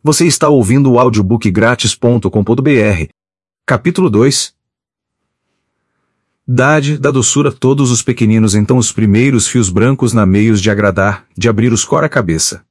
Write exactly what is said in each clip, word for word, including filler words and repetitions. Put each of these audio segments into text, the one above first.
Você está ouvindo o audiobook grátis ponto com ponto br. Capítulo dois. Dade da doçura todos os pequeninos então os primeiros fios brancos na meios de agradar, de abrir os cor a cabeça.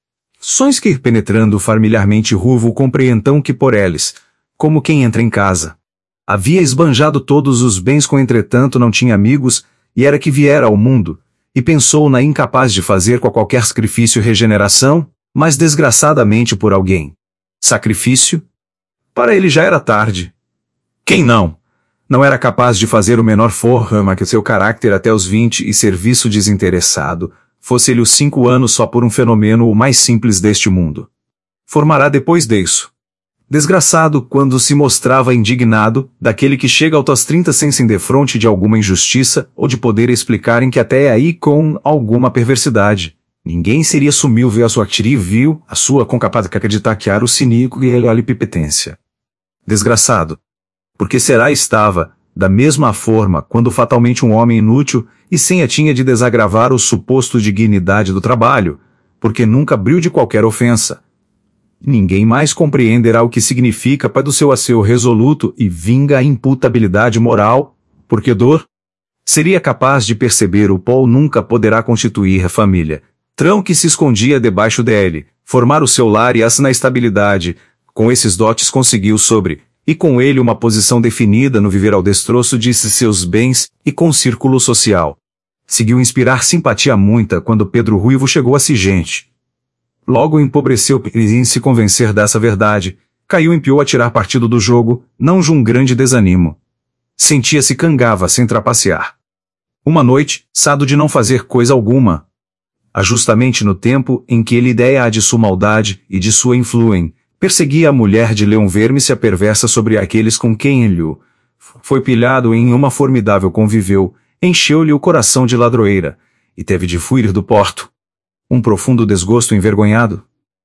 Sons que ir penetrando familiarmente ruvo comprei então que por eles, como quem entra em casa. Havia esbanjado todos os bens com entretanto não tinha amigos, e era que viera ao mundo, e pensou na incapaz de fazer com qualquer sacrifício regeneração, mas desgraçadamente por alguém. Sacrifício? Para ele já era tarde. Quem não? Não era capaz de fazer o menor forrama que seu caráter até os vinte e serviço desinteressado, fosse ele os cinco anos só por um fenômeno o mais simples deste mundo. Formará depois disso. Desgraçado quando se mostrava indignado, daquele que chega aos trinta sem se defronte de alguma injustiça, ou de poder explicar em que até aí com alguma perversidade. Ninguém seria sumil ver a sua vil, a sua concapaz de acreditar que era o ciníaco e ele olha pipetência. Desgraçado. Porque será estava, da mesma forma, quando fatalmente um homem inútil, e sem a tinha de desagravar o suposto dignidade do trabalho, porque nunca abriu de qualquer ofensa. Ninguém mais compreenderá o que significa para do seu asseu resoluto e vinga a imputabilidade moral, porque dor seria capaz de perceber o pó nunca poderá constituir a família, trão que se escondia debaixo dele, formar o seu lar e as na estabilidade, com esses dotes conseguiu sobre, e com ele uma posição definida no viver ao destroço de seus bens, e com círculo social. Seguiu inspirar simpatia muita quando Pedro Ruivo chegou a Sigente. Logo empobreceu em se convencer dessa verdade, caiu em pior a tirar partido do jogo, não de um grande desanimo. Sentia-se cangava sem trapacear. Uma noite, sado de não fazer coisa alguma, justamente no tempo em que ele ideia a de sua maldade e de sua influência, perseguia a mulher de Leão Verme-se perversa sobre aqueles com quem ele foi pilhado em uma formidável conviveu, encheu-lhe o coração de ladroeira, e teve de fuir do porto. Um profundo desgosto envergonhado.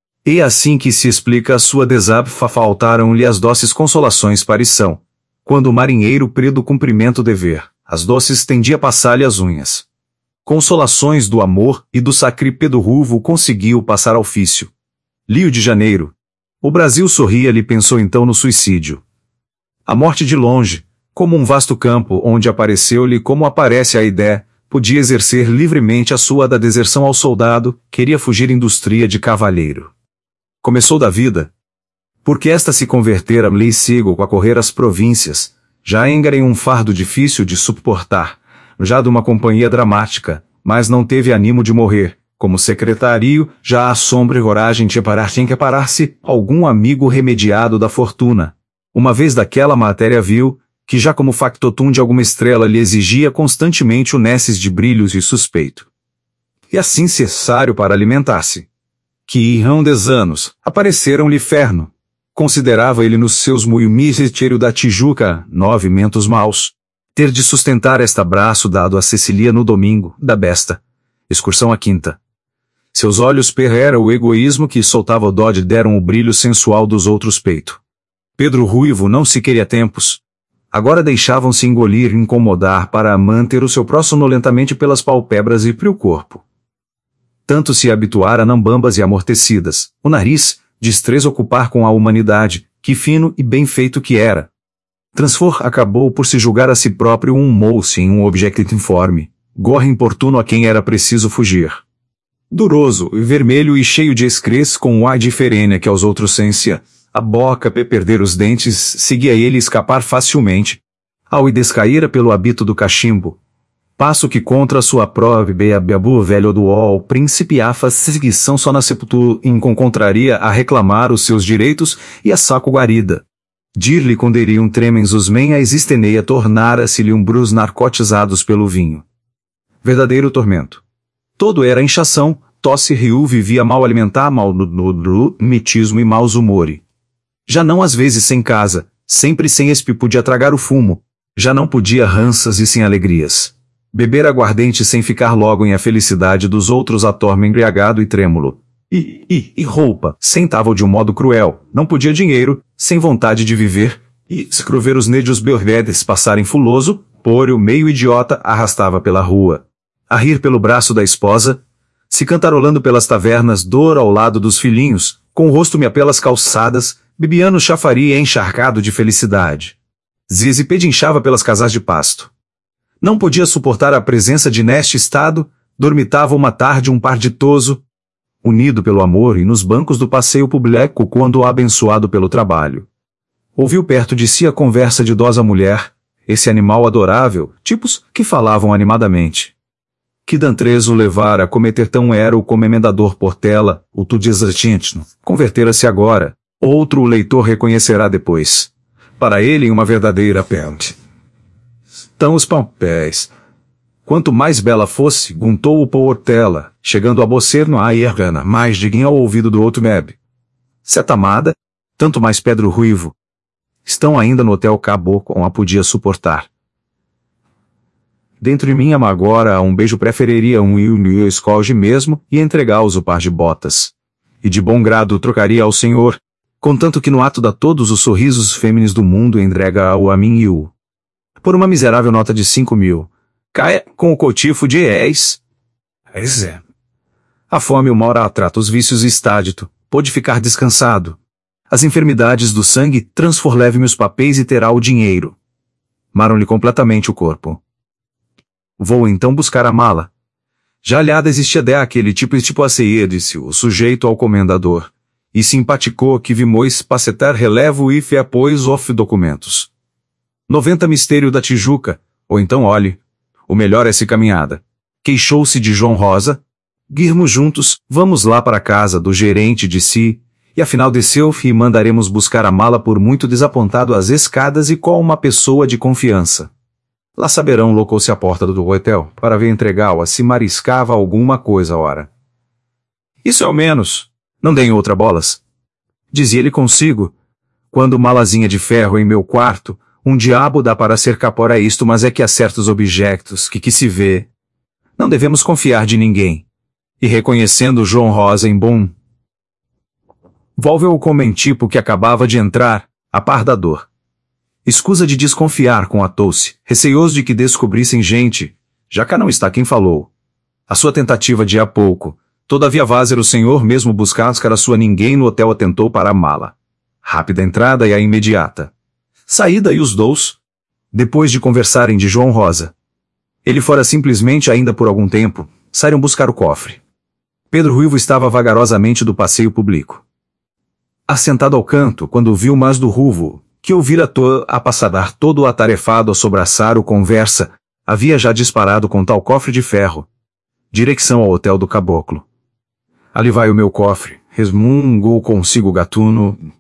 E assim que se explica a sua desabafa faltaram-lhe as doces consolações parição. Quando o marinheiro predo cumprimento dever, as doces tendia a passar-lhe as unhas. Consolações do amor e do sacrípedo ruvo conseguiu passar ao ofício. Rio de Janeiro. O Brasil sorria-lhe pensou então no suicídio. A morte de longe, como um vasto campo onde apareceu-lhe como aparece a ideia, podia exercer livremente a sua da deserção ao soldado, queria fugir indústria de cavalheiro. Começou da vida. Porque esta se convertera-lhe cego a correr as províncias, já em um fardo difícil de suportar, já de uma companhia dramática, mas não teve ânimo de morrer, como secretário, já a sombra e coragem de parar tinha que parar-se, algum amigo remediado da fortuna. Uma vez daquela matéria vil, que já como factotum de alguma estrela lhe exigia constantemente unesses de brilhos e suspeito. E assim necessário para alimentar-se. Que irão dez anos, apareceram-lhe ferno. Considerava ele nos seus muimistério da Tijuca, nove mentos maus. Ter de sustentar esta braço dado a Cecília no domingo, da besta. Excursão à quinta. Seus olhos perrera o egoísmo que soltava o dode deram o brilho sensual dos outros peito. Pedro Ruivo não se queria tempos. Agora deixavam-se engolir e incomodar para manter o seu próximo lentamente pelas palpebras e pelo corpo. Tanto se habituara a nambambas e amortecidas, o nariz, destreza ocupar com a humanidade, que fino e bem feito que era. Transfor acabou por se julgar a si próprio um moço em um objeto informe, gorra importuno a quem era preciso fugir. Duroso, vermelho e cheio de excrez com o ar diferente que aos outros sensia, a boca pe perder os dentes, seguia ele escapar facilmente. Ao e descaíra pelo hábito do cachimbo. Passo que contra sua prove beabu velho do ol príncipe afa seguição só na sepultura encontraria a reclamar os seus direitos e a saco guarida. Dir-lhe conderiam tremens os men a existeneia tornara-se-lhe um brus narcotizados pelo vinho. Verdadeiro tormento. Todo era inchação, tosse riu vivia mal alimentar mal no, no, no mitismo e maus humores. Já não às vezes sem casa, sempre sem espi podia tragar o fumo, já não podia ranças e sem alegrias. Beber aguardente sem ficar logo em a felicidade dos outros a torme embriagado e trêmulo. E, e, e roupa, sentava de um modo cruel, não podia dinheiro, sem vontade de viver, e escrever os nédios belvedes passarem fuloso, por o meio idiota arrastava pela rua. A rir pelo braço da esposa, se cantarolando pelas tavernas dor ao lado dos filhinhos, Com o rosto-me pelas calçadas, bebia no chafariz encharcado de felicidade. Zizi pedinchava pelas casas de pasto. Não podia suportar a presença de neste estado, dormitava uma tarde um par ditoso, unido pelo amor e nos bancos do passeio público quando abençoado pelo trabalho. Ouviu perto de si a conversa de idosa mulher, esse animal adorável, tipos que falavam animadamente. Que Dantrez o levara a cometer tão era o como emendador Portela, o tu desatintno, convertera-se agora, outro o leitor reconhecerá depois. Para ele uma verdadeira pente. Tão os papéis. Quanto mais bela fosse, guntou o Portela, chegando a bocer no aiergana, mais digna ao ouvido do outro meb. Seta amada, tanto mais Pedro Ruivo. Estão ainda no hotel Caboclo, a podia suportar. Dentro de mim agora a um beijo preferiria um Will escolge mesmo e entregá-os o par de botas. E de bom grado trocaria ao senhor, contanto que no ato dá todos os sorrisos fêmenes do mundo entrega-o a mim e o. Por uma miserável nota de cinco mil. Caia com o cotifo de ex. Eis é. A fome o mora trata os vícios estádito, pôde ficar descansado. As enfermidades do sangue transforleve-me os papéis e terá o dinheiro. Maram-lhe completamente o corpo. Vou então buscar a mala. Já aliada existia de aquele tipo e tipo aceia, disse o sujeito ao comendador, e simpaticou que vimos pacetar relevo e fe apoios of documentos. Noventa mistério da Tijuca, ou então olhe, o melhor é se caminhada. Queixou-se de João Rosa. Guirmos juntos, vamos lá para a casa do gerente de si, e afinal desceu e mandaremos buscar a mala por muito desapontado às escadas e com uma pessoa de confiança. Lá saberão locou-se à porta do hotel, para ver entregar-o se mariscava alguma coisa ora. Isso é o menos, não deem outra bolas. Dizia ele consigo, quando malazinha de ferro em meu quarto, um diabo dá para ser capora isto mas é que há certos objetos que que se vê. Não devemos confiar de ninguém. E reconhecendo João Rosa em bom, volveu-o como em tipo que acabava de entrar, a par da dor. Escusa de desconfiar com a tosse, receioso de que descobrissem gente, já cá não está quem falou. A sua tentativa de há pouco, todavia vazer o senhor mesmo buscar a sua ninguém no hotel atentou para a mala. Rápida entrada e a imediata. Saída e os dous, depois de conversarem de João Rosa. Ele fora simplesmente ainda por algum tempo, saíram buscar o cofre. Pedro Ruivo estava vagarosamente do passeio público. Assentado ao canto, quando viu mais do Ruvo, que ouvira to a passadar todo atarefado a sobraçar o conversa, havia já disparado com tal cofre de ferro. Direção ao hotel do Caboclo. Ali vai o meu cofre, resmungou consigo o gatuno,